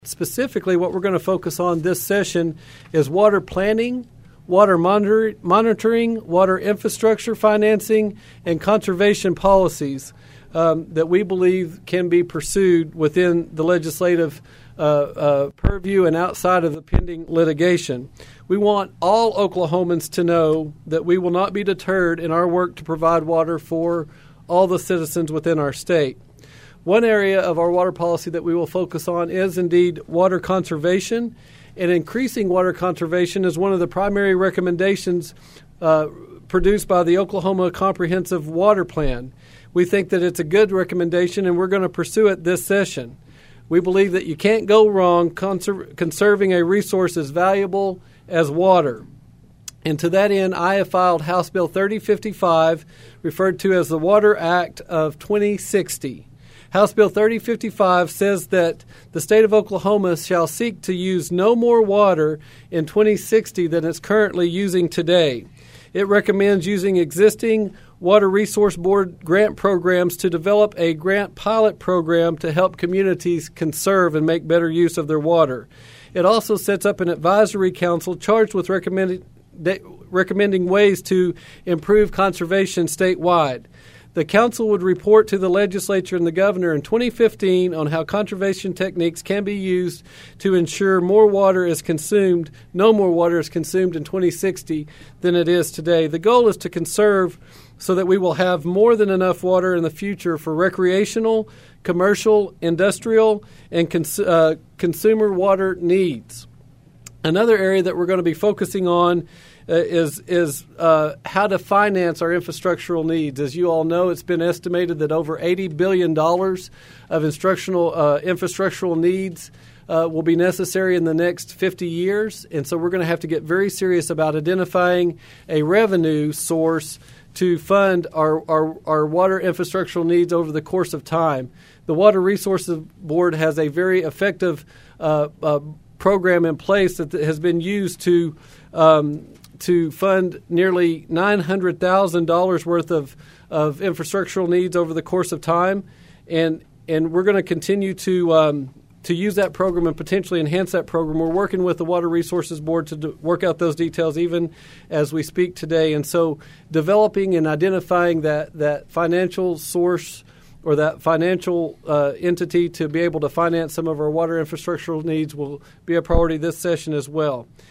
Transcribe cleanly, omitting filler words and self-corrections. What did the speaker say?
Specifically, what we're going to focus on this session is water planning, water monitoring, water infrastructure financing, and conservation policies that we believe can be pursued within the legislative purview and outside of the pending litigation. We want all Oklahomans to know that we will not be deterred in our work to provide water for all the citizens within our state. One area of our water policy that we will focus on is indeed water conservation, and increasing water conservation is one of the primary recommendations produced by the Oklahoma Comprehensive Water Plan. We think that it's a good recommendation, and we're going to pursue it this session. We believe that you can't go wrong conserving a resource as valuable as water. And to that end, I have filed House Bill 3055, referred to as the Water Act of 2060. House Bill 3055 says that the state of Oklahoma shall seek to use no more water in 2060 than it's currently using today. It recommends using existing Water Resource Board grant programs to develop a grant pilot program to help communities conserve and make better use of their water. It also sets up an advisory council charged with recommending ways to improve conservation statewide. The council would report to the legislature and the governor in 2015 on how conservation techniques can be used to ensure no more water is consumed in 2060 than it is today. The goal is to conserve so that we will have more than enough water in the future for recreational, commercial, industrial, and consumer water needs. Another area that we're going to be focusing on is how to finance our infrastructural needs. As you all know, it's been estimated that over $80 billion of infrastructural needs will be necessary in the next 50 years. And so we're going to have to get very serious about identifying a revenue source to fund our water infrastructural needs over the course of time. The Water Resources Board has a very effective program in place that has been used to fund nearly $900,000 worth of infrastructural needs over the course of time, and we're going to continue to use that program and potentially enhance that program. We're working with the Water Resources Board to work out those details even as we speak today, and so developing and identifying that financial source or that financial entity to be able to finance some of our water infrastructural needs will be a priority this session as well.